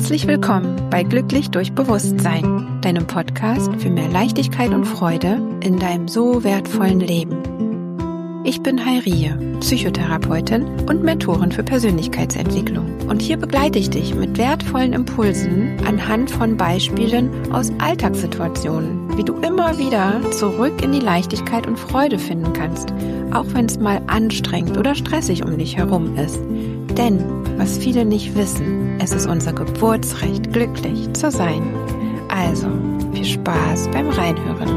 Herzlich willkommen bei Glücklich durch Bewusstsein, deinem Podcast für mehr Leichtigkeit und Freude in deinem so wertvollen Leben. Ich bin Heirie, Psychotherapeutin und Mentorin für Persönlichkeitsentwicklung. Und hier begleite ich dich mit wertvollen Impulsen anhand von Beispielen aus Alltagssituationen, wie du immer wieder zurück in die Leichtigkeit und Freude finden kannst, auch wenn es mal anstrengend oder stressig um dich herum ist. Denn, was viele nicht wissen, es ist unser Geburtsrecht, glücklich zu sein. Also, viel Spaß beim Reinhören.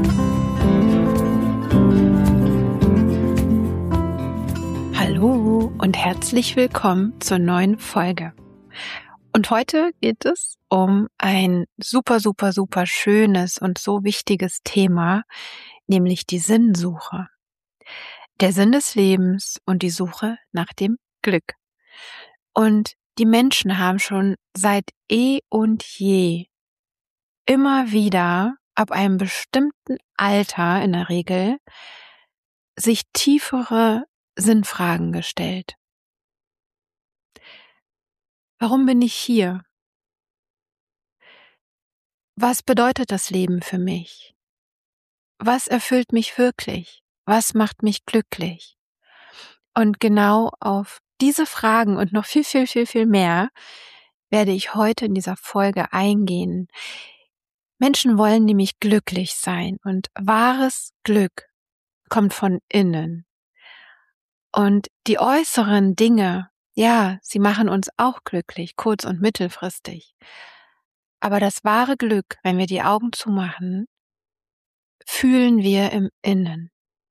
Hallo und herzlich willkommen zur neuen Folge. Und heute geht es um ein super schönes und so wichtiges Thema, nämlich die Sinnsuche. Der Sinn des Lebens und die Suche nach dem Glück. Und die Menschen haben schon seit und je immer wieder ab einem bestimmten Alter in der Regel sich tiefere Sinnfragen gestellt. Warum bin ich hier? Was bedeutet das Leben für mich? Was erfüllt mich wirklich? Was macht mich glücklich? Und genau auf diese Fragen und noch viel mehr werde ich heute in dieser Folge eingehen. Menschen wollen nämlich glücklich sein und wahres Glück kommt von innen. Und die äußeren Dinge, ja, sie machen uns auch glücklich, kurz- und mittelfristig. Aber das wahre Glück, wenn wir die Augen zumachen, fühlen wir im Innen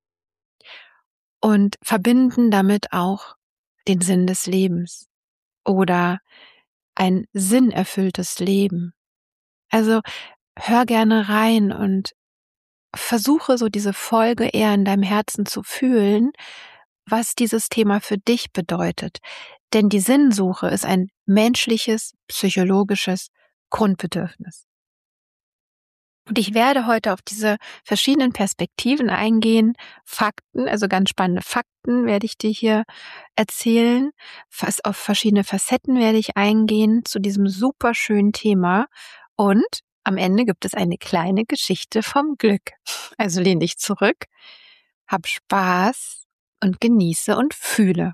und verbinden damit auch den Sinn des Lebens oder ein sinnerfülltes Leben. Also hör gerne rein und versuche so diese Folge eher in deinem Herzen zu fühlen, was dieses Thema für dich bedeutet. Denn die Sinnsuche ist ein menschliches, psychologisches Grundbedürfnis. Und ich werde heute auf diese verschiedenen Perspektiven eingehen, Fakten, also ganz spannende Fakten werde ich dir hier erzählen, fast auf verschiedene Facetten werde ich eingehen zu diesem super schönen Thema und am Ende gibt es eine kleine Geschichte vom Glück. Also lehn dich zurück, hab Spaß und genieße und fühle.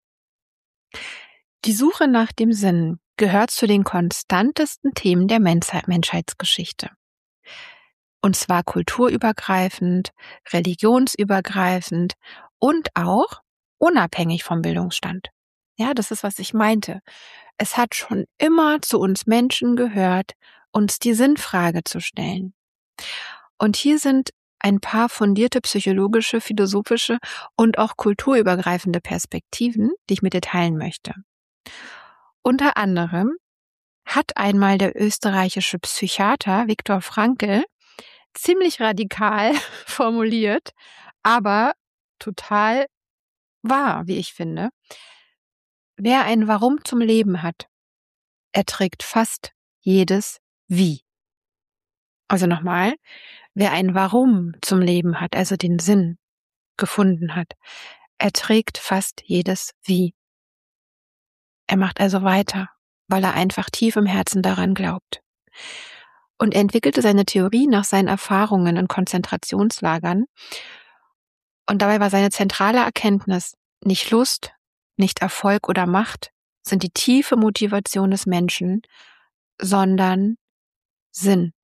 Die Suche nach dem Sinn gehört zu den konstantesten Themen der Menschheitsgeschichte. Und zwar kulturübergreifend, religionsübergreifend und auch unabhängig vom Bildungsstand. Ja, das ist, was ich meinte. Es hat schon immer zu uns Menschen gehört, uns die Sinnfrage zu stellen. Und hier sind ein paar fundierte psychologische, philosophische und auch kulturübergreifende Perspektiven, die ich mit dir teilen möchte. Unter anderem hat einmal der österreichische Psychiater Viktor Frankl ziemlich radikal formuliert, aber total wahr, wie ich finde. Wer ein Warum zum Leben hat, erträgt fast jedes Wie. Also nochmal, wer ein Warum zum Leben hat, also den Sinn gefunden hat, erträgt fast jedes Wie. Er macht also weiter, weil er einfach tief im Herzen daran glaubt. Und er entwickelte seine Theorie nach seinen Erfahrungen in Konzentrationslagern. Und dabei war seine zentrale Erkenntnis, nicht Lust, nicht Erfolg oder Macht sind die tiefe Motivation des Menschen, sondern Sinn.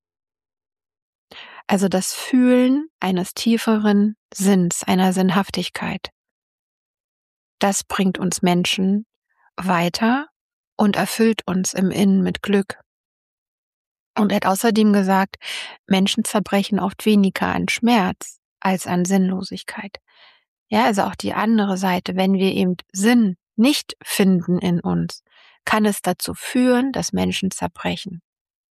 Also das Fühlen eines tieferen Sinns, einer Sinnhaftigkeit. Das bringt uns Menschen weiter und erfüllt uns im Innen mit Glück. Und er hat außerdem gesagt, Menschen zerbrechen oft weniger an Schmerz als an Sinnlosigkeit. Ja, also auch die andere Seite, wenn wir eben Sinn nicht finden in uns, kann es dazu führen, dass Menschen zerbrechen.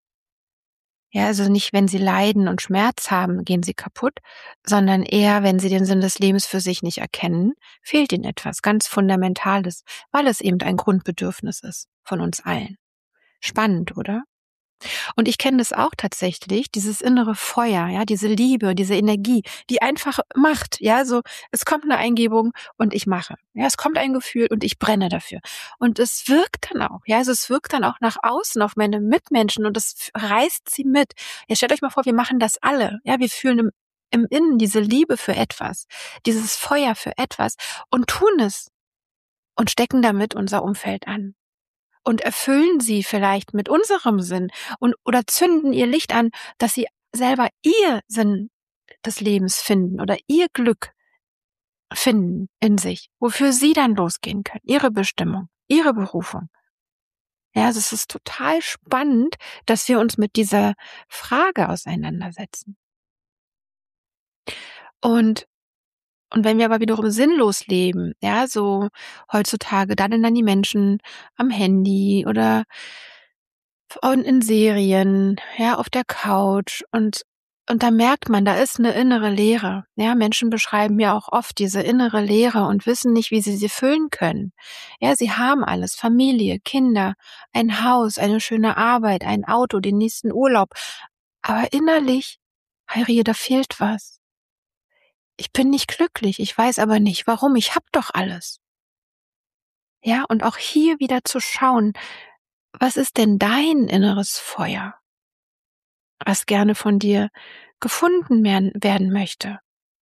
Ja, also nicht, wenn sie leiden und Schmerz haben, gehen sie kaputt, sondern eher, wenn sie den Sinn des Lebens für sich nicht erkennen, fehlt ihnen etwas ganz Fundamentales, weil es eben ein Grundbedürfnis ist von uns allen. Spannend, oder? Und ich kenne das auch tatsächlich, dieses innere Feuer, ja, diese Liebe, diese Energie, die einfach macht, ja, so, es kommt eine Eingebung und ich mache. Ja, es kommt ein Gefühl und ich brenne dafür. Und es wirkt dann auch, ja, also es wirkt dann auch nach außen auf meine Mitmenschen und das reißt sie mit. Ja, stellt euch mal vor, wir machen das alle, ja, wir fühlen im Innen diese Liebe für etwas, dieses Feuer für etwas und tun es und stecken damit unser Umfeld an und erfüllen sie vielleicht mit unserem Sinn und oder zünden ihr Licht an, dass sie selber ihr Sinn des Lebens finden oder ihr Glück finden in sich, wofür sie dann losgehen können, ihre Bestimmung, ihre Berufung. Ja, also es ist total spannend, dass wir uns mit dieser Frage auseinandersetzen. Und wenn wir aber wiederum sinnlos leben, ja, so heutzutage, dann die Menschen am Handy oder und in Serien, ja, auf der Couch und da merkt man, da ist eine innere Leere. Ja, Menschen beschreiben ja auch oft diese innere Leere und wissen nicht, wie sie füllen können. Ja, sie haben alles, Familie, Kinder, ein Haus, eine schöne Arbeit, ein Auto, den nächsten Urlaub. Aber innerlich, Heirie, da fehlt was. Ich bin nicht glücklich, ich weiß aber nicht warum, ich habe doch alles. Ja, und auch hier wieder zu schauen, was ist denn dein inneres Feuer, was gerne von dir gefunden werden möchte.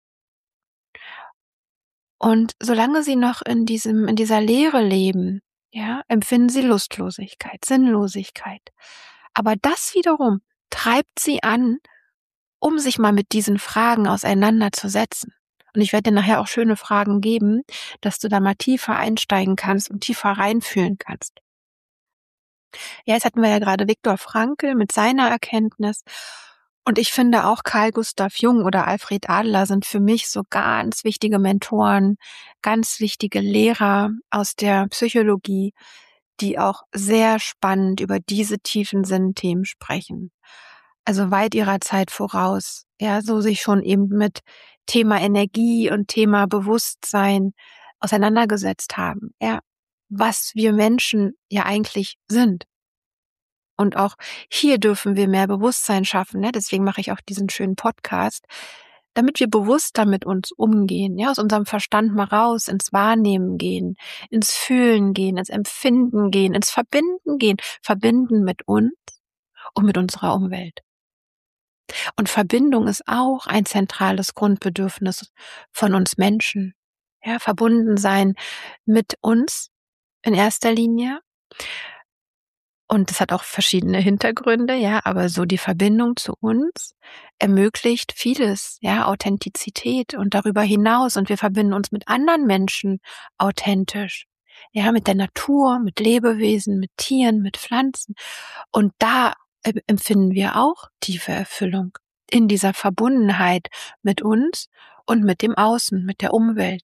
Und solange sie noch in dieser Leere leben, ja, empfinden sie Lustlosigkeit, Sinnlosigkeit. Aber das wiederum treibt sie an, um sich mal mit diesen Fragen auseinanderzusetzen. Und ich werde dir nachher auch schöne Fragen geben, dass du da mal tiefer einsteigen kannst und tiefer reinfühlen kannst. Ja, jetzt hatten wir ja gerade Viktor Frankl mit seiner Erkenntnis. Und ich finde auch Carl Gustav Jung oder Alfred Adler sind für mich so ganz wichtige Mentoren, ganz wichtige Lehrer aus der Psychologie, die auch sehr spannend über diese tiefen Sinnthemen sprechen. Also weit ihrer Zeit voraus. Ja, so sich schon eben mit Thema Energie und Thema Bewusstsein auseinandergesetzt haben. Ja, was wir Menschen ja eigentlich sind. Und auch hier dürfen wir mehr Bewusstsein schaffen, ne? Deswegen mache ich auch diesen schönen Podcast, damit wir bewusster mit uns umgehen, ja, aus unserem Verstand mal raus, ins Wahrnehmen gehen, ins Fühlen gehen, ins Empfinden gehen, ins Verbinden gehen, verbinden mit uns und mit unserer Umwelt. Und Verbindung ist auch ein zentrales Grundbedürfnis von uns Menschen. Ja, verbunden sein mit uns in erster Linie. Und das hat auch verschiedene Hintergründe, ja, aber so die Verbindung zu uns ermöglicht vieles, ja, Authentizität und darüber hinaus. Und wir verbinden uns mit anderen Menschen authentisch, ja, mit der Natur, mit Lebewesen, mit Tieren, mit Pflanzen. Und da empfinden wir auch tiefe Erfüllung in dieser Verbundenheit mit uns und mit dem Außen, mit der Umwelt,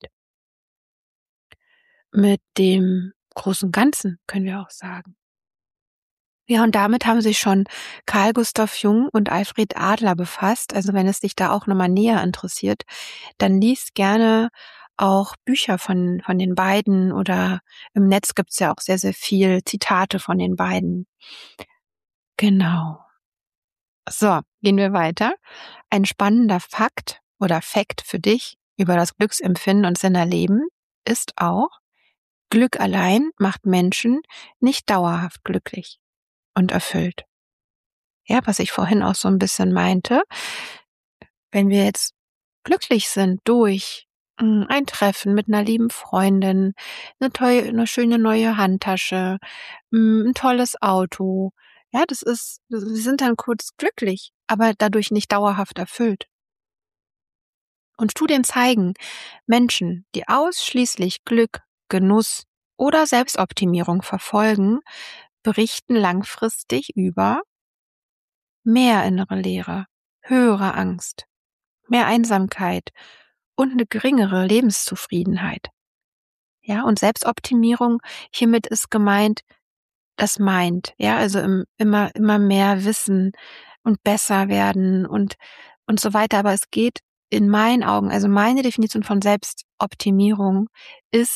mit dem großen Ganzen, können wir auch sagen. Ja, und damit haben sich schon Carl Gustav Jung und Alfred Adler befasst. Also wenn es dich da auch nochmal näher interessiert, dann lies gerne auch Bücher von den beiden oder im Netz gibt's ja auch sehr, sehr viel Zitate von den beiden. Genau. So, gehen wir weiter. Ein spannender Fakt oder Fact für dich über das Glücksempfinden und Sinnerleben ist auch: Glück allein macht Menschen nicht dauerhaft glücklich und erfüllt. Ja, was ich vorhin auch so ein bisschen meinte, wenn wir jetzt glücklich sind durch ein Treffen mit einer lieben Freundin, eine schöne neue Handtasche, 'n tolles Auto. Ja, wir sind dann kurz glücklich, aber dadurch nicht dauerhaft erfüllt. Und Studien zeigen, Menschen, die ausschließlich Glück, Genuss oder Selbstoptimierung verfolgen, berichten langfristig über mehr innere Leere, höhere Angst, mehr Einsamkeit und eine geringere Lebenszufriedenheit. Ja, und Selbstoptimierung, hiermit ist gemeint das Mind, ja, also immer mehr Wissen und besser werden und so weiter. Aber es geht in meinen Augen, also meine Definition von Selbstoptimierung ist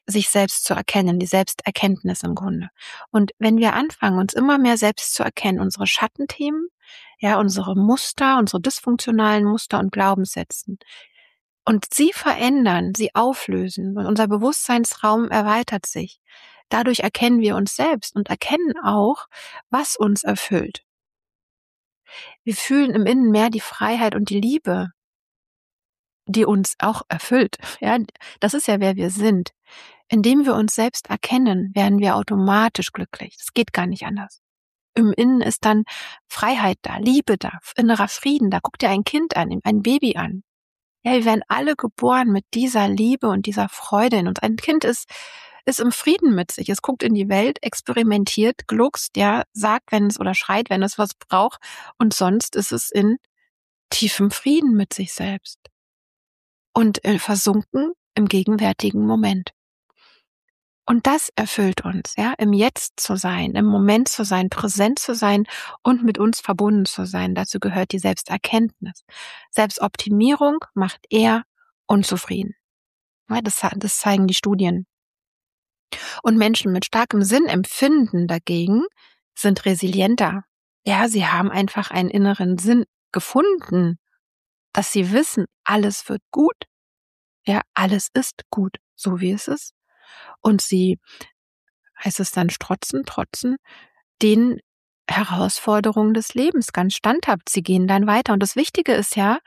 sich selbst zu erkennen, die Selbsterkenntnis im Grunde. Und wenn wir anfangen, uns immer mehr selbst zu erkennen, unsere Schattenthemen, ja, unsere Muster, unsere dysfunktionalen Muster und Glaubenssätzen, und sie verändern, sie auflösen und unser Bewusstseinsraum erweitert sich. Dadurch erkennen wir uns selbst und erkennen auch, was uns erfüllt. Wir fühlen im Innen mehr die Freiheit und die Liebe, die uns auch erfüllt. Ja, das ist ja, wer wir sind. Indem wir uns selbst erkennen, werden wir automatisch glücklich. Das geht gar nicht anders. Im Innen ist dann Freiheit da, Liebe da, innerer Frieden da. Guck dir ein Kind an, ein Baby an. Ja, wir werden alle geboren mit dieser Liebe und dieser Freude in uns. Ein Kind ist im Frieden mit sich. Es guckt in die Welt, experimentiert, gluckst, ja, sagt, wenn es oder schreit, wenn es was braucht. Und sonst ist es in tiefem Frieden mit sich selbst. Und versunken im gegenwärtigen Moment. Und das erfüllt uns, ja, im Jetzt zu sein, im Moment zu sein, präsent zu sein und mit uns verbunden zu sein. Dazu gehört die Selbsterkenntnis. Selbstoptimierung macht eher unzufrieden. Ja, das zeigen die Studien. Und Menschen mit starkem Sinnempfinden dagegen sind resilienter. Ja, sie haben einfach einen inneren Sinn gefunden, dass sie wissen, alles wird gut. Ja, alles ist gut, so wie es ist. Und sie, heißt es dann, trotzen den Herausforderungen des Lebens ganz standhaft. Sie gehen dann weiter. Und das Wichtige ist ja,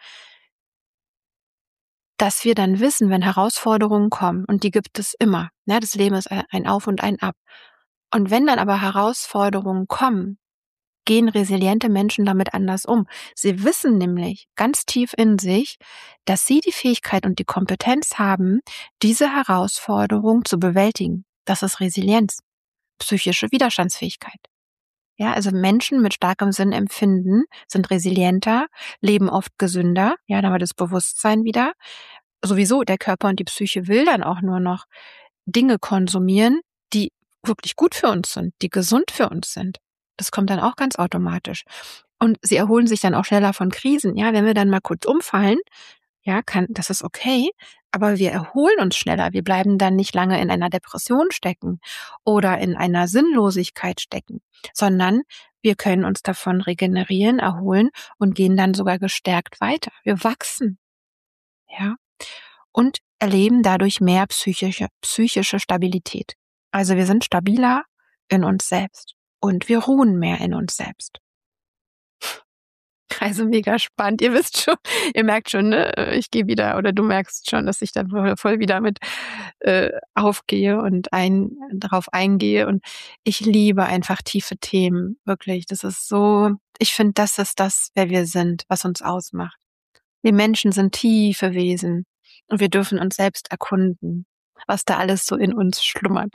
dass wir dann wissen, wenn Herausforderungen kommen, und die gibt es immer. Ja, das Leben ist ein Auf und ein Ab. Und wenn dann aber Herausforderungen kommen, gehen resiliente Menschen damit anders um. Sie wissen nämlich ganz tief in sich, dass sie die Fähigkeit und die Kompetenz haben, diese Herausforderung zu bewältigen. Das ist Resilienz, psychische Widerstandsfähigkeit. Ja, also Menschen mit starkem Sinnempfinden sind resilienter, leben oft gesünder. Ja, da haben wir das Bewusstsein wieder. Sowieso, der Körper und die Psyche will dann auch nur noch Dinge konsumieren, die wirklich gut für uns sind, die gesund für uns sind. Das kommt dann auch ganz automatisch. Und sie erholen sich dann auch schneller von Krisen. Ja, wenn wir dann mal kurz umfallen, ja, das ist okay, aber wir erholen uns schneller. Wir bleiben dann nicht lange in einer Depression stecken oder in einer Sinnlosigkeit stecken, sondern wir können uns davon regenerieren, erholen und gehen dann sogar gestärkt weiter. Wir wachsen, ja, und erleben dadurch mehr psychische Stabilität. Also wir sind stabiler in uns selbst und wir ruhen mehr in uns selbst. Also mega spannend. Ihr merkt schon, ne? Ich gehe wieder, oder du merkst schon, dass ich da voll wieder mit aufgehe und darauf eingehe. Und ich liebe einfach tiefe Themen, wirklich. Das ist so, ich finde, das ist das, wer wir sind, was uns ausmacht. Wir Menschen sind tiefe Wesen und wir dürfen uns selbst erkunden, was da alles so in uns schlummert.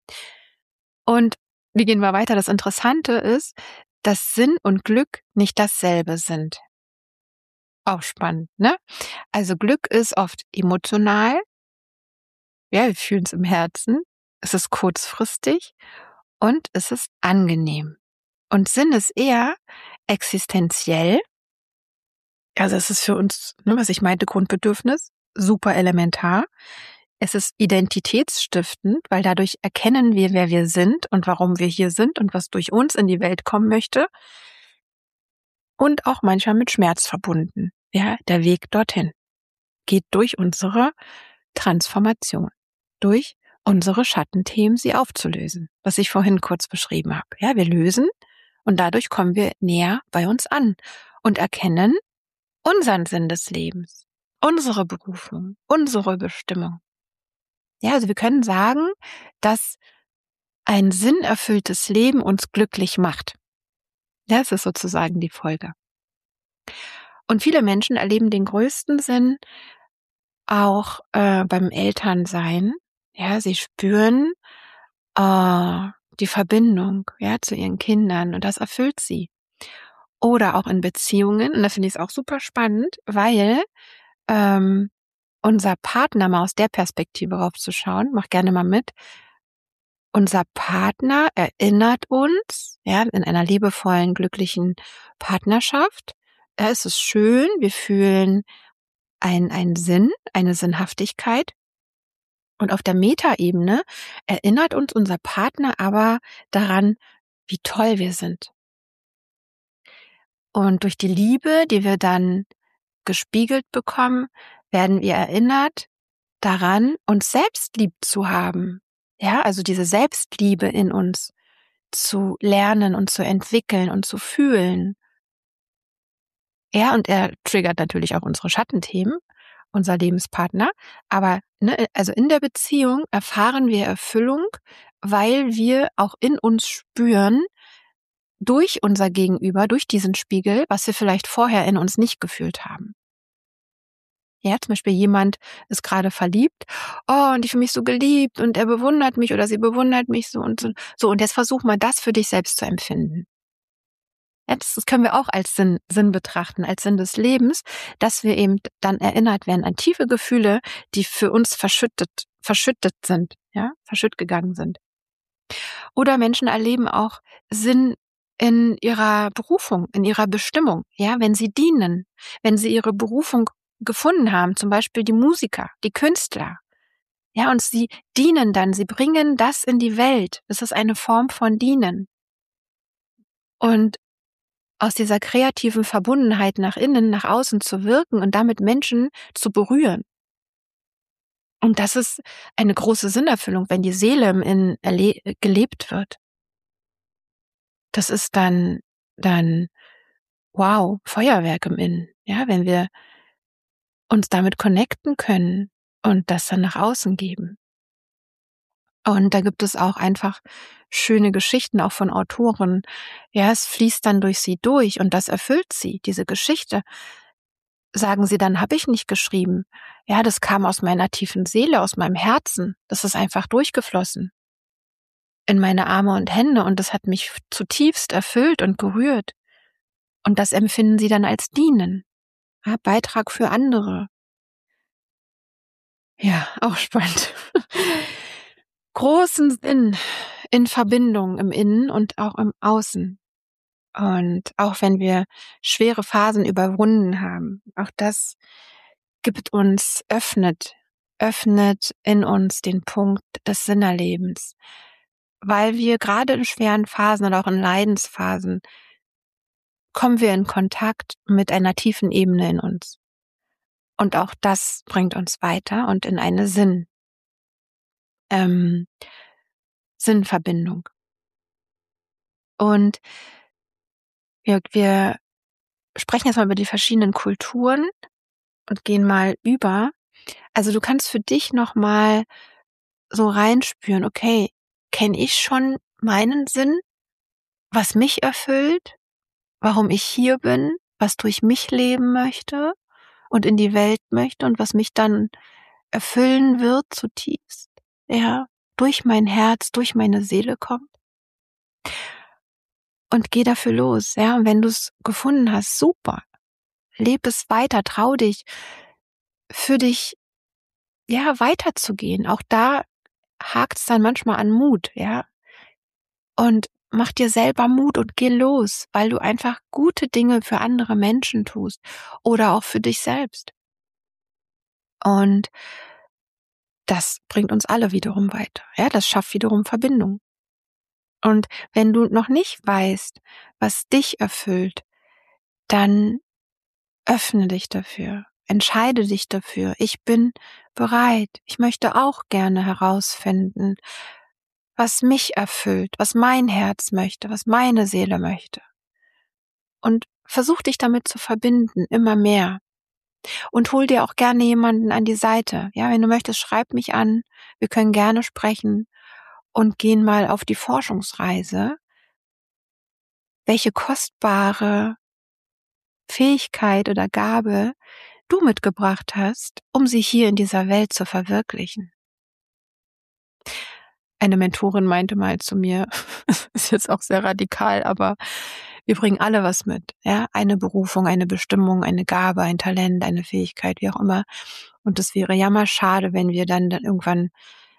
Und wie gehen wir weiter? Das Interessante ist, dass Sinn und Glück nicht dasselbe sind. Auch spannend, ne? Also Glück ist oft emotional. Ja, wir fühlen es im Herzen. Es ist kurzfristig und es ist angenehm. Und Sinn ist eher existenziell. Also es ist für uns, ne, was ich meinte, Grundbedürfnis, super elementar. Es ist identitätsstiftend, weil dadurch erkennen wir, wer wir sind und warum wir hier sind und was durch uns in die Welt kommen möchte. Und auch manchmal mit Schmerz verbunden. Ja, der Weg dorthin geht durch unsere Transformation, durch unsere Schattenthemen, sie aufzulösen, was ich vorhin kurz beschrieben habe. Ja, wir lösen und dadurch kommen wir näher bei uns an und erkennen unseren Sinn des Lebens, unsere Berufung, unsere Bestimmung. Ja, also wir können sagen, dass ein sinnerfülltes Leben uns glücklich macht. Das ist sozusagen die Folge. Und viele Menschen erleben den größten Sinn auch beim Elternsein. Ja, sie spüren die Verbindung, ja, zu ihren Kindern, und das erfüllt sie. Oder auch in Beziehungen, und da finde ich es auch super spannend, weil unser Partner, mal aus der Perspektive raufzuschauen, mach gerne mal mit, unser Partner erinnert uns, ja, in einer liebevollen, glücklichen Partnerschaft, es ist schön, wir fühlen einen Sinn, eine Sinnhaftigkeit. Und auf der Metaebene erinnert uns unser Partner aber daran, wie toll wir sind. Und durch die Liebe, die wir dann gespiegelt bekommen, werden wir erinnert daran, uns selbst lieb zu haben. Ja, also diese Selbstliebe in uns zu lernen und zu entwickeln und zu fühlen. Ja, und er triggert natürlich auch unsere Schattenthemen, unser Lebenspartner. Aber also in der Beziehung erfahren wir Erfüllung, weil wir auch in uns spüren, durch unser Gegenüber, durch diesen Spiegel, was wir vielleicht vorher in uns nicht gefühlt haben. Ja, zum Beispiel jemand ist gerade verliebt, oh, und ich fühle mich so geliebt und er bewundert mich oder sie bewundert mich so und so. So, und jetzt versuch mal das für dich selbst zu empfinden. Ja, das können wir auch als Sinn betrachten, als Sinn des Lebens, dass wir eben dann erinnert werden an tiefe Gefühle, die für uns verschüttet sind, ja, verschütt gegangen sind. Oder Menschen erleben auch Sinn in ihrer Berufung, in ihrer Bestimmung, ja, wenn sie dienen, wenn sie ihre Berufung gefunden haben, zum Beispiel die Musiker, die Künstler, ja, und sie dienen dann, sie bringen das in die Welt. Das ist eine Form von Dienen. Und aus dieser kreativen Verbundenheit nach innen, nach außen zu wirken und damit Menschen zu berühren. Und das ist eine große Sinnerfüllung, wenn die Seele im Innen gelebt wird. Das ist dann wow, Feuerwerk im Innen, ja, wenn wir uns damit connecten können und das dann nach außen geben. Und da gibt es auch einfach schöne Geschichten, auch von Autoren. Ja, es fließt dann durch sie durch und das erfüllt sie, diese Geschichte. Sagen sie dann, habe ich nicht geschrieben. Ja, das kam aus meiner tiefen Seele, aus meinem Herzen. Das ist einfach durchgeflossen in meine Arme und Hände und das hat mich zutiefst erfüllt und gerührt. Und das empfinden sie dann als Dienen. Ja, Beitrag für andere. Ja, auch spannend. Großen Sinn in Verbindung im Innen und auch im Außen. Und auch wenn wir schwere Phasen überwunden haben, auch das gibt uns, öffnet in uns den Punkt des Sinnerlebens. Weil wir gerade in schweren Phasen oder auch in Leidensphasen kommen wir in Kontakt mit einer tiefen Ebene in uns. Und auch das bringt uns weiter und in eine Sinnverbindung. Und wir sprechen jetzt mal über die verschiedenen Kulturen und gehen mal über. Also du kannst für dich nochmal so reinspüren, okay, kenne ich schon meinen Sinn, was mich erfüllt, warum ich hier bin, was durch mich leben möchte und in die Welt möchte und was mich dann erfüllen wird zutiefst, ja, durch mein Herz, durch meine Seele kommt. Und geh dafür los, ja, und wenn du es gefunden hast, super, leb es weiter, trau dich, für dich, ja, weiterzugehen. Auch da hakt es dann manchmal an Mut, ja, und mach dir selber Mut und geh los, weil du einfach gute Dinge für andere Menschen tust oder auch für dich selbst. Und das bringt uns alle wiederum weiter. Ja, das schafft wiederum Verbindung. Und wenn du noch nicht weißt, was dich erfüllt, dann öffne dich dafür. Entscheide dich dafür. Ich bin bereit. Ich möchte auch gerne herausfinden, was mich erfüllt, was mein Herz möchte, was meine Seele möchte. Und versuch dich damit zu verbinden, immer mehr. Und hol dir auch gerne jemanden an die Seite. Ja, wenn du möchtest, schreib mich an. Wir können gerne sprechen und gehen mal auf die Forschungsreise. Welche kostbare Fähigkeit oder Gabe du mitgebracht hast, um sie hier in dieser Welt zu verwirklichen. Eine Mentorin meinte mal zu mir, ist jetzt auch sehr radikal, aber wir bringen alle was mit, ja, eine Berufung, eine Bestimmung, eine Gabe, ein Talent, eine Fähigkeit, wie auch immer. Und es wäre ja mal schade, wenn wir dann irgendwann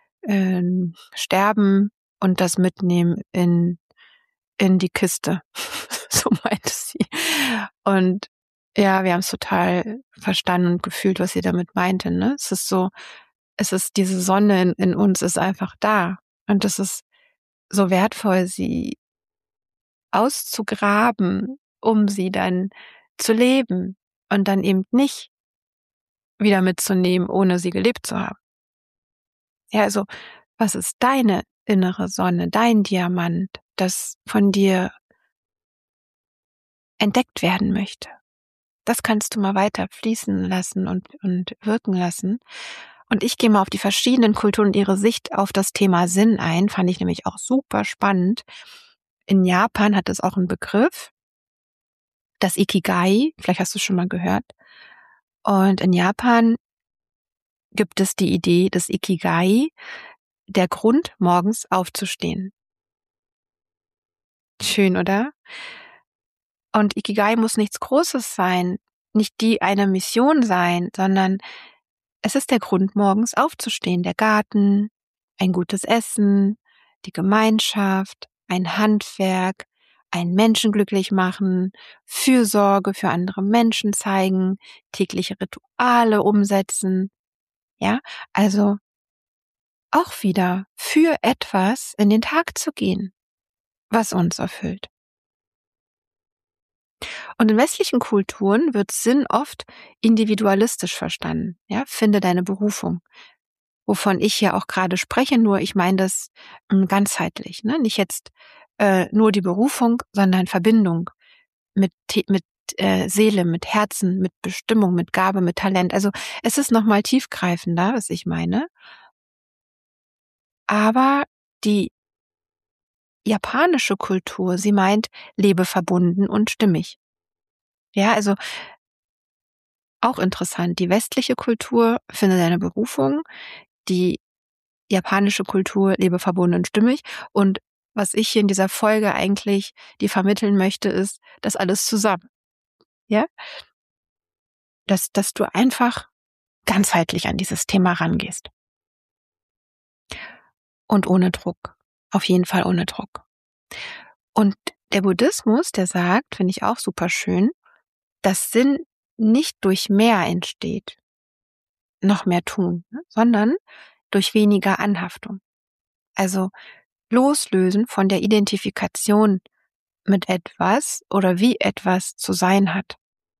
sterben und das mitnehmen in die Kiste. So meinte sie. Und ja, wir haben es total verstanden und gefühlt, was sie damit meinte. Ne? Es ist so, es ist diese Sonne in uns ist einfach da. Und es ist so wertvoll, sie auszugraben, um sie dann zu leben und dann eben nicht wieder mitzunehmen, ohne sie gelebt zu haben. Ja, also, was ist deine innere Sonne, dein Diamant, das von dir entdeckt werden möchte? Das kannst du mal weiter fließen lassen und wirken lassen. Und ich gehe mal auf die verschiedenen Kulturen und ihre Sicht auf das Thema Sinn ein. Fand ich nämlich auch super spannend. In Japan hat es auch einen Begriff, das Ikigai. Vielleicht hast du es schon mal gehört. Und in Japan gibt es die Idee des Ikigai, der Grund, morgens aufzustehen. Schön, oder? Und Ikigai muss nichts Großes sein, nicht die eine Mission sein, sondern es ist der Grund, morgens aufzustehen. Der Garten, ein gutes Essen, die Gemeinschaft, ein Handwerk, einen Menschen glücklich machen, Fürsorge für andere Menschen zeigen, tägliche Rituale umsetzen. Ja, also auch wieder für etwas in den Tag zu gehen, was uns erfüllt. Und in westlichen Kulturen wird Sinn oft individualistisch verstanden. Ja, finde deine Berufung. Wovon ich ja auch gerade spreche, nur ich meine das ganzheitlich. Ne? Nicht jetzt nur die Berufung, sondern Verbindung mit Seele, mit Herzen, mit Bestimmung, mit Gabe, mit Talent. Also es ist nochmal tiefgreifender, was ich meine. Aber die japanische Kultur, sie meint, lebe verbunden und stimmig. Ja, also auch interessant. Die westliche Kultur, finde deine Berufung. Die japanische Kultur, lebe verbunden und stimmig. Und was ich hier in dieser Folge eigentlich dir vermitteln möchte, ist, das alles zusammen. Ja? Dass du einfach ganzheitlich an dieses Thema rangehst. Und ohne Druck. Auf jeden Fall ohne Druck. Und der Buddhismus, der sagt, finde ich auch super schön, dass Sinn nicht durch mehr entsteht, noch mehr tun, ne, sondern durch weniger Anhaftung. Also loslösen von der Identifikation mit etwas oder wie etwas zu sein hat.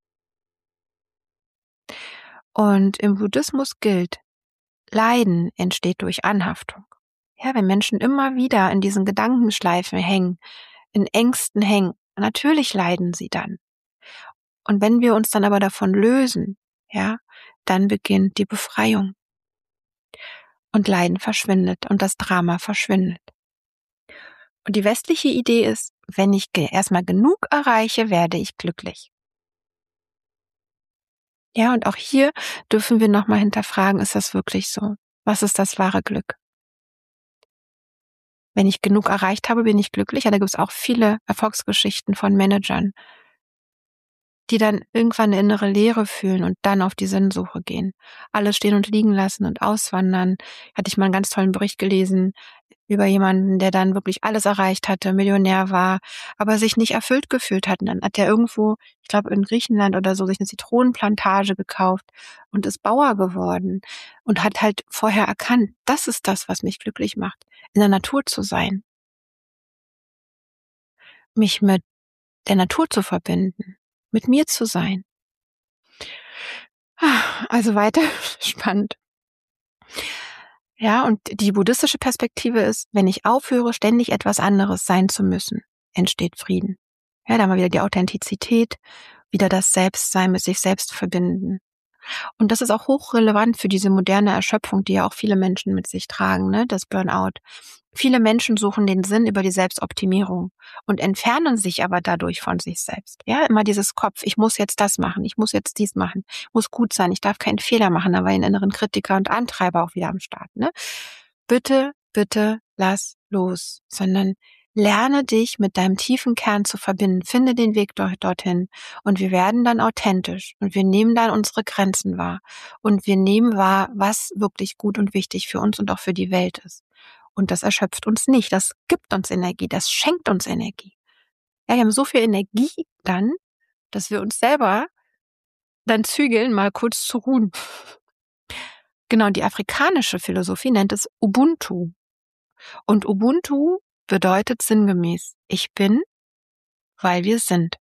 Und im Buddhismus gilt, Leiden entsteht durch Anhaftung. Ja, wenn Menschen immer wieder in diesen Gedankenschleifen hängen, in Ängsten hängen, natürlich leiden sie dann. Und wenn wir uns dann aber davon lösen, ja, dann beginnt die Befreiung. Und Leiden verschwindet und das Drama verschwindet. Und die westliche Idee ist, wenn ich erstmal genug erreiche, werde ich glücklich. Ja, und auch hier dürfen wir nochmal hinterfragen, ist das wirklich so? Was ist das wahre Glück? Wenn ich genug erreicht habe, bin ich glücklich. Ja, da gibt es auch viele Erfolgsgeschichten von Managern, die dann irgendwann eine innere Leere fühlen und dann auf die Sinnsuche gehen. Alles stehen und liegen lassen und auswandern. Hatte ich mal einen ganz tollen Bericht gelesen über jemanden, der dann wirklich alles erreicht hatte, Millionär war, aber sich nicht erfüllt gefühlt hat. Und dann hat er irgendwo, ich glaube in Griechenland oder so, sich eine Zitronenplantage gekauft und ist Bauer geworden und hat halt vorher erkannt, das ist das, was mich glücklich macht, in der Natur zu sein, mich mit der Natur zu verbinden, mit mir zu sein. Also weiter spannend. Ja, und die buddhistische Perspektive ist, wenn ich aufhöre, ständig etwas anderes sein zu müssen, entsteht Frieden. Ja, da haben wir wieder die Authentizität, wieder das Selbstsein mit sich selbst verbinden. Und das ist auch hochrelevant für diese moderne Erschöpfung, die ja auch viele Menschen mit sich tragen, ne, das Burnout. Viele Menschen suchen den Sinn über die Selbstoptimierung und entfernen sich aber dadurch von sich selbst. Ja, immer dieses Kopf, ich muss jetzt das machen, ich muss jetzt dies machen, muss gut sein, ich darf keinen Fehler machen, da war ein inneren Kritiker und Antreiber auch wieder am Start, ne? Bitte, bitte lass los, sondern lerne dich mit deinem tiefen Kern zu verbinden, finde den Weg dorthin und wir werden dann authentisch und wir nehmen dann unsere Grenzen wahr und wir nehmen wahr, was wirklich gut und wichtig für uns und auch für die Welt ist. Und das erschöpft uns nicht, das gibt uns Energie, das schenkt uns Energie. Ja, wir haben so viel Energie dann, dass wir uns selber dann zügeln, mal kurz zu ruhen. Genau, die afrikanische Philosophie nennt es Ubuntu. Und Ubuntu bedeutet sinngemäß, ich bin, weil wir sind.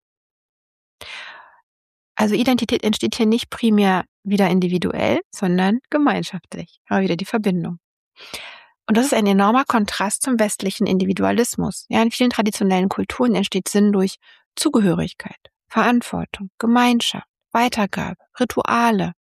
Also Identität entsteht hier nicht primär wieder individuell, sondern gemeinschaftlich. Aber wieder die Verbindung. Und das ist ein enormer Kontrast zum westlichen Individualismus. Ja, in vielen traditionellen Kulturen entsteht Sinn durch Zugehörigkeit, Verantwortung, Gemeinschaft, Weitergabe, Rituale.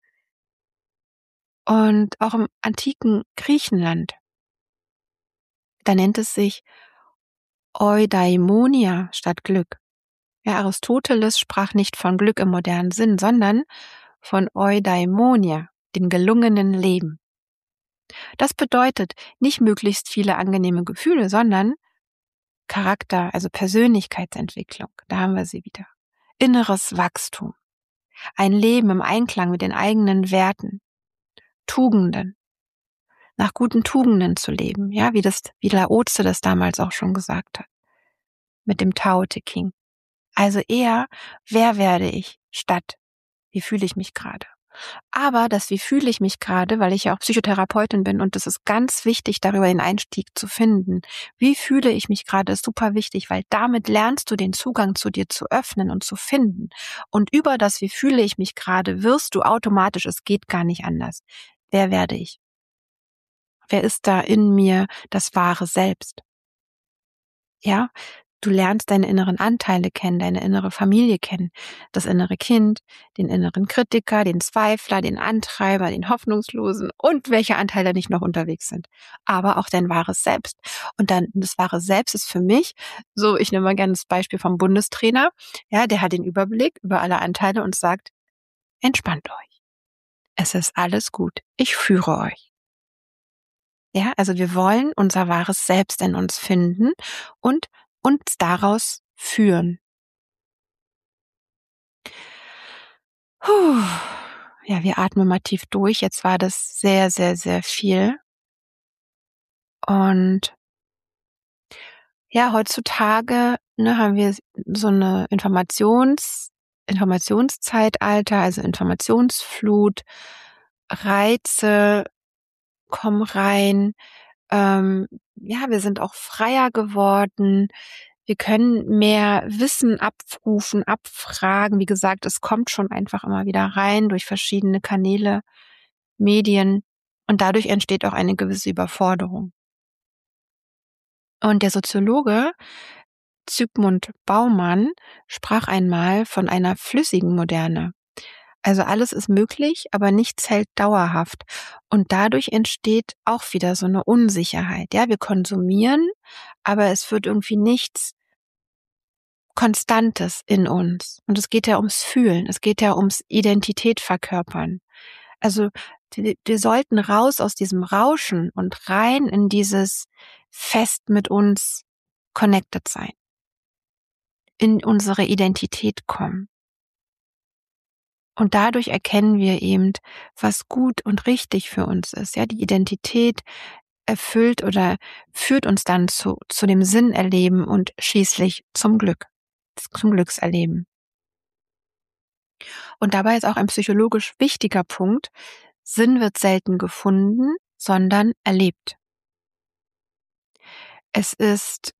Und auch im antiken Griechenland, da nennt es sich Eudaimonia statt Glück. Ja, Aristoteles sprach nicht von Glück im modernen Sinn, sondern von Eudaimonia, dem gelungenen Leben. Das bedeutet nicht möglichst viele angenehme Gefühle, sondern Charakter, also Persönlichkeitsentwicklung. Da haben wir sie wieder. Inneres Wachstum. Ein Leben im Einklang mit den eigenen Werten. Tugenden. Nach guten Tugenden zu leben. Ja, wie Laozi das damals auch schon gesagt hat. Mit dem Tao Te Ching. Also eher, wer werde ich, statt wie fühle ich mich gerade. Aber das wie fühle ich mich gerade, weil ich ja auch Psychotherapeutin bin und es ist ganz wichtig, darüber den Einstieg zu finden. Wie fühle ich mich gerade, ist super wichtig, weil damit lernst du den Zugang zu dir zu öffnen und zu finden. Und über das wie fühle ich mich gerade wirst du automatisch, es geht gar nicht anders. Wer werde ich? Wer ist da in mir das wahre Selbst? Ja, du lernst deine inneren Anteile kennen, deine innere Familie kennen, das innere Kind, den inneren Kritiker, den Zweifler, den Antreiber, den Hoffnungslosen und welche Anteile nicht noch unterwegs sind. Aber auch dein wahres Selbst. Und dann das wahre Selbst ist für mich, so ich nehme mal gerne das Beispiel vom Bundestrainer, ja, der hat den Überblick über alle Anteile und sagt, entspannt euch. Es ist alles gut. Ich führe euch. Ja, also wir wollen unser wahres Selbst in uns finden und uns daraus führen. Puh. Ja, wir atmen mal tief durch. Jetzt war das sehr, sehr, sehr viel. Und ja, heutzutage haben wir so eine Informationszeitalter, also Informationsflut, Reize kommen rein. Ja, wir sind auch freier geworden. Wir können mehr Wissen abrufen, abfragen. Wie gesagt, es kommt schon einfach immer wieder rein durch verschiedene Kanäle, Medien. Und dadurch entsteht auch eine gewisse Überforderung. Und der Soziologe Zygmunt Baumann sprach einmal von einer flüssigen Moderne. Also alles ist möglich, aber nichts hält dauerhaft. Und dadurch entsteht auch wieder so eine Unsicherheit. Ja, wir konsumieren, aber es wird irgendwie nichts Konstantes in uns. Und es geht ja ums Fühlen. Es geht ja ums Identität verkörpern. Also wir sollten raus aus diesem Rauschen und rein in dieses fest mit uns connected sein. In unsere Identität kommen. Und dadurch erkennen wir eben, was gut und richtig für uns ist. Ja, die Identität erfüllt oder führt uns dann zu dem Sinnerleben und schließlich zum Glück, zum Glückserleben. Und dabei ist auch ein psychologisch wichtiger Punkt, Sinn wird selten gefunden, sondern erlebt. Es ist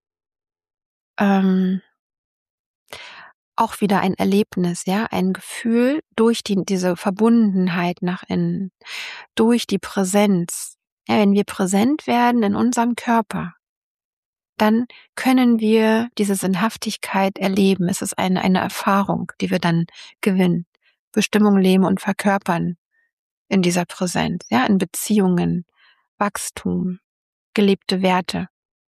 auch wieder ein Erlebnis, ja, ein Gefühl durch diese Verbundenheit nach innen, durch die Präsenz. Ja, wenn wir präsent werden in unserem Körper, dann können wir diese Sinnhaftigkeit erleben. Es ist eine Erfahrung, die wir dann gewinnen. Bestimmung leben und verkörpern in dieser Präsenz, ja, in Beziehungen, Wachstum, gelebte Werte.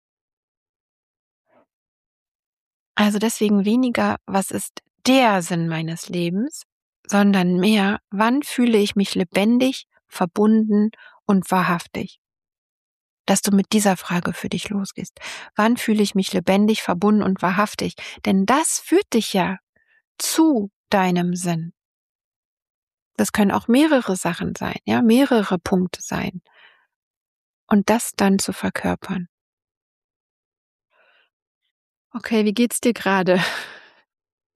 Also deswegen weniger, was ist der Sinn meines Lebens, sondern mehr, wann fühle ich mich lebendig, verbunden und wahrhaftig? Dass du mit dieser Frage für dich losgehst. Wann fühle ich mich lebendig, verbunden und wahrhaftig? Denn das führt dich ja zu deinem Sinn. Das können auch mehrere Sachen sein, ja, mehrere Punkte sein. Und das dann zu verkörpern. Okay, wie geht's dir gerade?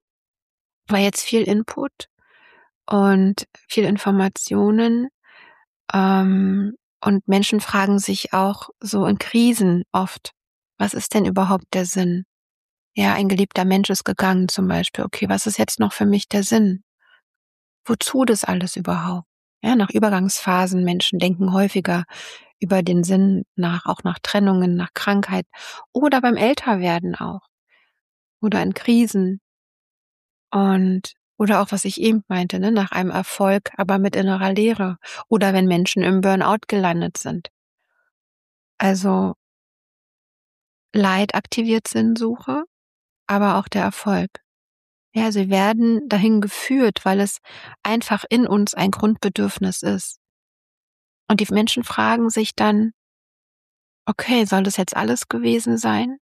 War jetzt viel Input und viel Informationen. Und Menschen fragen sich auch so in Krisen oft: „Was ist denn überhaupt der Sinn?“ Ja, ein geliebter Mensch ist gegangen zum Beispiel. Okay, was ist jetzt noch für mich der Sinn? Wozu das alles überhaupt? Ja, nach Übergangsphasen, Menschen denken häufiger über den Sinn nach, auch nach Trennungen, nach Krankheit oder beim Älterwerden auch oder in Krisen und oder auch, was ich eben meinte, ne, nach einem Erfolg, aber mit innerer Leere oder wenn Menschen im Burnout gelandet sind. Also Leid aktiviert Sinnsuche, aber auch der Erfolg. Ja, sie werden dahin geführt, weil es einfach in uns ein Grundbedürfnis ist. Und die Menschen fragen sich dann: „Okay, soll das jetzt alles gewesen sein?“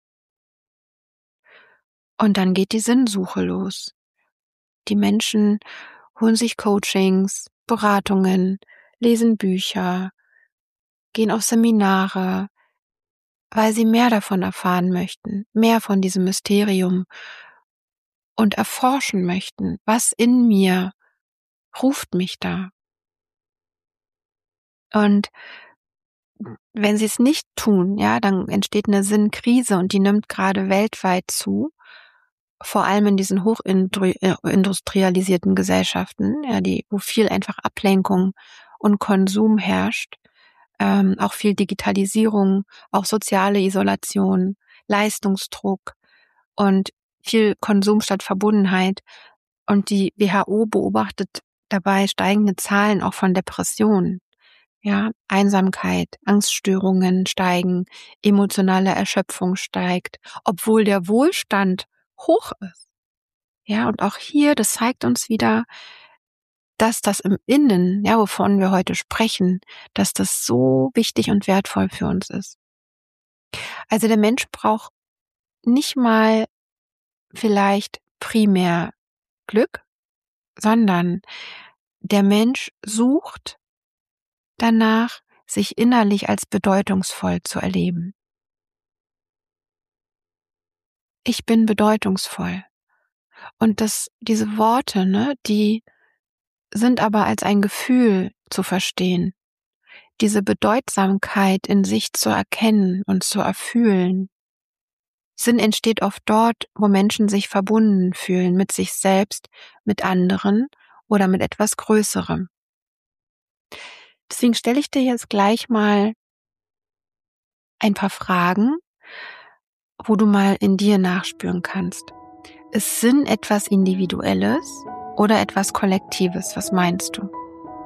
Und dann geht die Sinnsuche los. Die Menschen holen sich Coachings, Beratungen, lesen Bücher, gehen auf Seminare, weil sie mehr davon erfahren möchten, mehr von diesem Mysterium und erforschen möchten. Was in mir ruft mich da? Und wenn sie es nicht tun, ja, dann entsteht eine Sinnkrise und die nimmt gerade weltweit zu, vor allem in diesen hochindustrialisierten Gesellschaften, ja, wo viel einfach Ablenkung und Konsum herrscht, auch viel Digitalisierung, auch soziale Isolation, Leistungsdruck und viel Konsum statt Verbundenheit. Und die WHO beobachtet dabei steigende Zahlen auch von Depressionen. Ja, Einsamkeit, Angststörungen steigen, emotionale Erschöpfung steigt, obwohl der Wohlstand hoch ist. Ja, und auch hier, das zeigt uns wieder, dass das im Innen, ja, wovon wir heute sprechen, dass das so wichtig und wertvoll für uns ist. Also der Mensch braucht nicht mal vielleicht primär Glück, sondern der Mensch sucht danach, sich innerlich als bedeutungsvoll zu erleben. Ich bin bedeutungsvoll. Und diese Worte, ne, die sind aber als ein Gefühl zu verstehen. Diese Bedeutsamkeit in sich zu erkennen und zu erfühlen. Sinn entsteht oft dort, wo Menschen sich verbunden fühlen mit sich selbst, mit anderen oder mit etwas Größerem. Deswegen stelle ich dir jetzt gleich mal ein paar Fragen, wo du mal in dir nachspüren kannst. Ist Sinn etwas Individuelles oder etwas Kollektives? Was meinst du?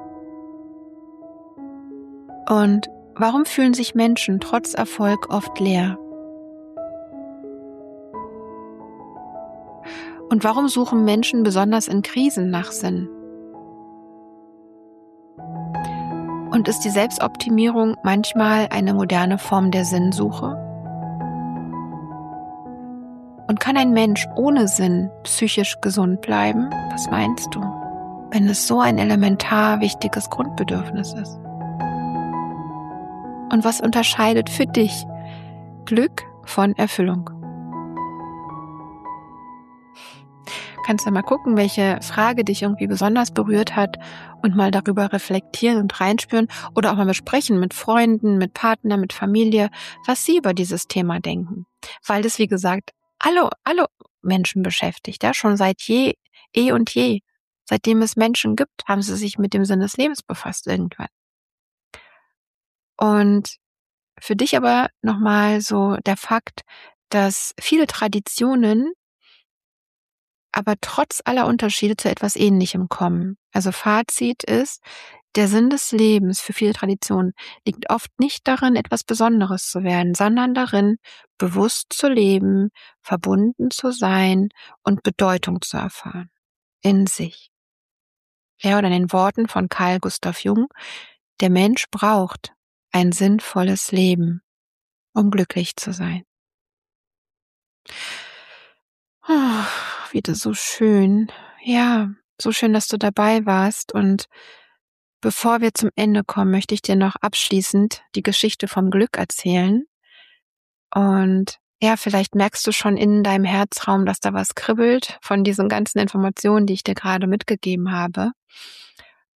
Und warum fühlen sich Menschen trotz Erfolg oft leer? Und warum suchen Menschen besonders in Krisen nach Sinn? Und ist die Selbstoptimierung manchmal eine moderne Form der Sinnsuche? Und kann ein Mensch ohne Sinn psychisch gesund bleiben? Was meinst du, wenn es so ein elementar wichtiges Grundbedürfnis ist? Und was unterscheidet für dich Glück von Erfüllung? Kannst du mal gucken, welche Frage dich irgendwie besonders berührt hat und mal darüber reflektieren und reinspüren oder auch mal besprechen mit Freunden, mit Partnern, mit Familie, was sie über dieses Thema denken. Weil das, wie gesagt, alle Menschen beschäftigt, ja, schon seit eh und je. Seitdem es Menschen gibt, haben sie sich mit dem Sinn des Lebens befasst irgendwann. Und für dich aber nochmal so der Fakt, dass viele Traditionen aber trotz aller Unterschiede zu etwas Ähnlichem kommen. Also Fazit ist, der Sinn des Lebens für viele Traditionen liegt oft nicht darin, etwas Besonderes zu werden, sondern darin, bewusst zu leben, verbunden zu sein und Bedeutung zu erfahren in sich. Ja, oder in den Worten von Carl Gustav Jung, der Mensch braucht ein sinnvolles Leben, um glücklich zu sein. Oh, wieder so schön. Ja, so schön, dass du dabei warst. Und bevor wir zum Ende kommen, möchte ich dir noch abschließend die Geschichte vom Glück erzählen. Und ja, vielleicht merkst du schon in deinem Herzraum, dass da was kribbelt von diesen ganzen Informationen, die ich dir gerade mitgegeben habe.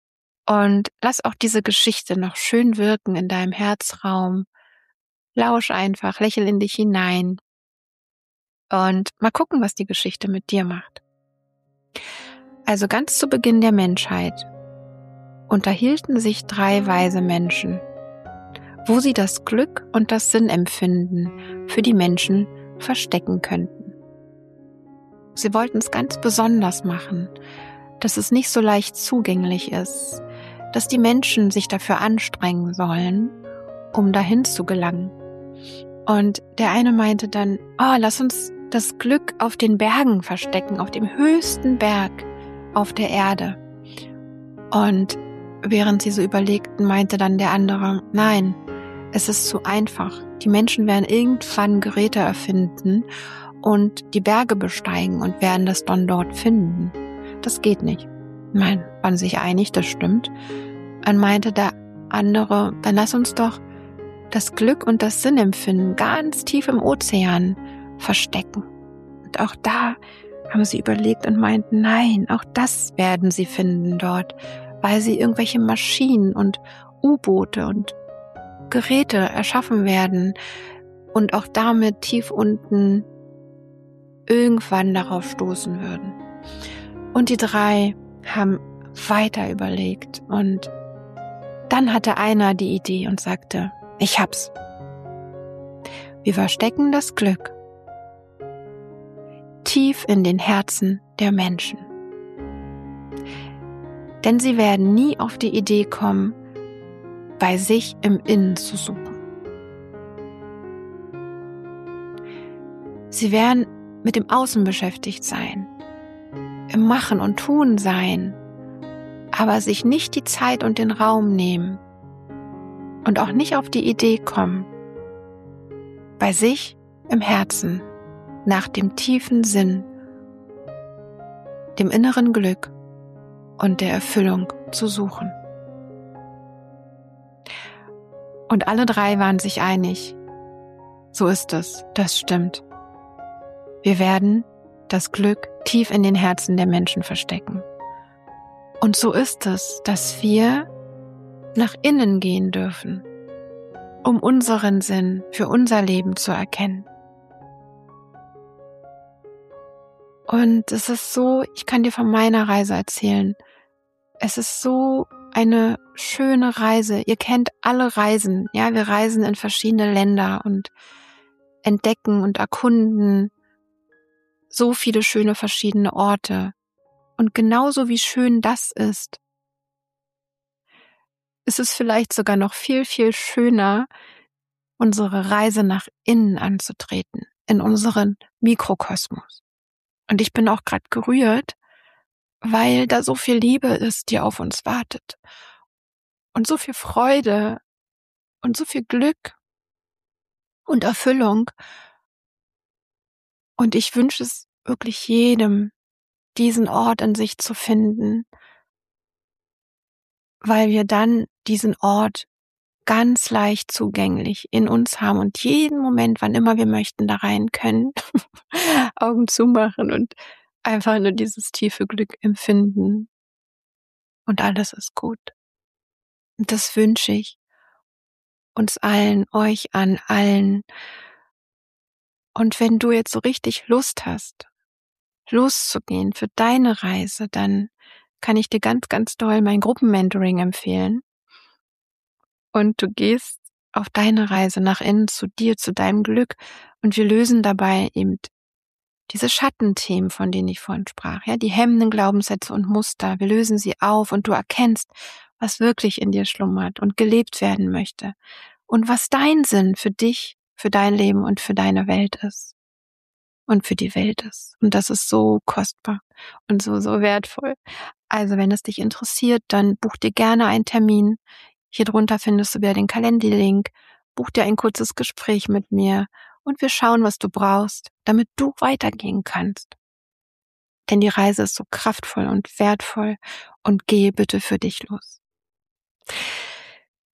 Und lass auch diese Geschichte noch schön wirken in deinem Herzraum. Lausch einfach, lächel in dich hinein und mal gucken, was die Geschichte mit dir macht. Also ganz zu Beginn der Menschheit unterhielten sich 3 weise Menschen, wo sie das Glück und das Sinnempfinden für die Menschen verstecken könnten. Sie wollten es ganz besonders machen, dass es nicht so leicht zugänglich ist, dass die Menschen sich dafür anstrengen sollen, um dahin zu gelangen. Und der eine meinte dann, lass uns das Glück auf den Bergen verstecken, auf dem höchsten Berg auf der Erde. Und während sie so überlegten, meinte dann der andere, nein, es ist zu einfach. Die Menschen werden irgendwann Geräte erfinden und die Berge besteigen und werden das dann dort finden. Das geht nicht. Nein, waren sich einig, das stimmt. Dann meinte der andere, dann lass uns doch das Glück und das Sinnempfinden ganz tief im Ozean verstecken. Und auch da haben sie überlegt und meinten, nein, auch das werden sie finden dort, weil sie irgendwelche Maschinen und U-Boote und Geräte erschaffen werden und auch damit tief unten irgendwann darauf stoßen würden. Und die 3 haben weiter überlegt und dann hatte einer die Idee und sagte, ich hab's. Wir verstecken das Glück tief in den Herzen der Menschen. Denn sie werden nie auf die Idee kommen, bei sich im Innen zu suchen. Sie werden mit dem Außen beschäftigt sein, im Machen und Tun sein, aber sich nicht die Zeit und den Raum nehmen und auch nicht auf die Idee kommen, bei sich im Herzen nach dem tiefen Sinn, dem inneren Glück und der Erfüllung zu suchen. Und alle 3 waren sich einig. So ist es, das stimmt. Wir werden das Glück tief in den Herzen der Menschen verstecken. Und so ist es, dass wir nach innen gehen dürfen, um unseren Sinn für unser Leben zu erkennen. Und es ist so, ich kann dir von meiner Reise erzählen, es ist so eine schöne Reise. Ihr kennt alle Reisen, ja, wir reisen in verschiedene Länder und entdecken und erkunden so viele schöne verschiedene Orte. Und genauso wie schön das ist es vielleicht sogar noch viel, viel schöner, unsere Reise nach innen anzutreten, in unseren Mikrokosmos. Und ich bin auch gerade gerührt, weil da so viel Liebe ist, die auf uns wartet. Und so viel Freude und so viel Glück und Erfüllung. Und ich wünsche es wirklich jedem, diesen Ort in sich zu finden, weil wir dann diesen Ort ganz leicht zugänglich in uns haben und jeden Moment, wann immer wir möchten, da rein können, Augen zumachen und einfach nur dieses tiefe Glück empfinden. Und alles ist gut. Und das wünsche ich uns allen, euch an allen. Und wenn du jetzt so richtig Lust hast, loszugehen für deine Reise, dann kann ich dir ganz, ganz doll mein Gruppenmentoring empfehlen. Und du gehst auf deine Reise nach innen zu dir, zu deinem Glück. Und wir lösen dabei eben diese Schattenthemen, von denen ich vorhin sprach, ja, die hemmenden Glaubenssätze und Muster. Wir lösen sie auf und du erkennst, was wirklich in dir schlummert und gelebt werden möchte. Und was dein Sinn für dich, für dein Leben und für deine Welt ist. Und für die Welt ist. Und das ist so kostbar und so, so wertvoll. Also wenn es dich interessiert, dann buch dir gerne einen Termin. Hier drunter findest du wieder den Calendly-Link. Buch dir ein kurzes Gespräch mit mir und wir schauen, was du brauchst, damit du weitergehen kannst. Denn die Reise ist so kraftvoll und wertvoll und gehe bitte für dich los.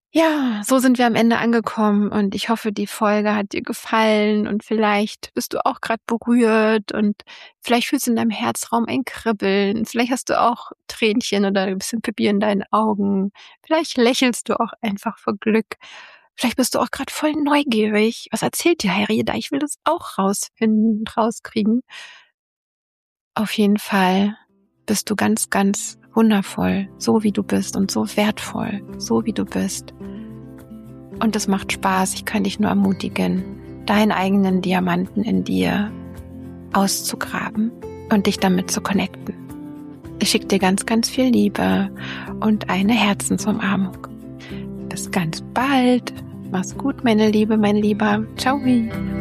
Ja, so sind wir am Ende angekommen und ich hoffe, die Folge hat dir gefallen und vielleicht bist du auch gerade berührt und vielleicht fühlst du in deinem Herzraum ein Kribbeln. Vielleicht hast du auch Tränchen oder ein bisschen Pipi in deinen Augen. Vielleicht lächelst du auch einfach vor Glück. Vielleicht bist du auch gerade voll neugierig. Was erzählt dir Harry da? Ich will das auch rausfinden und rauskriegen. Auf jeden Fall bist du ganz, ganz wundervoll, so wie du bist und so wertvoll, so wie du bist. Und es macht Spaß. Ich kann dich nur ermutigen, deinen eigenen Diamanten in dir auszugraben und dich damit zu connecten. Ich schicke dir ganz, ganz viel Liebe und eine Herzensumarmung. Bis ganz bald. Mach's gut, meine Liebe, mein Lieber. Ciao.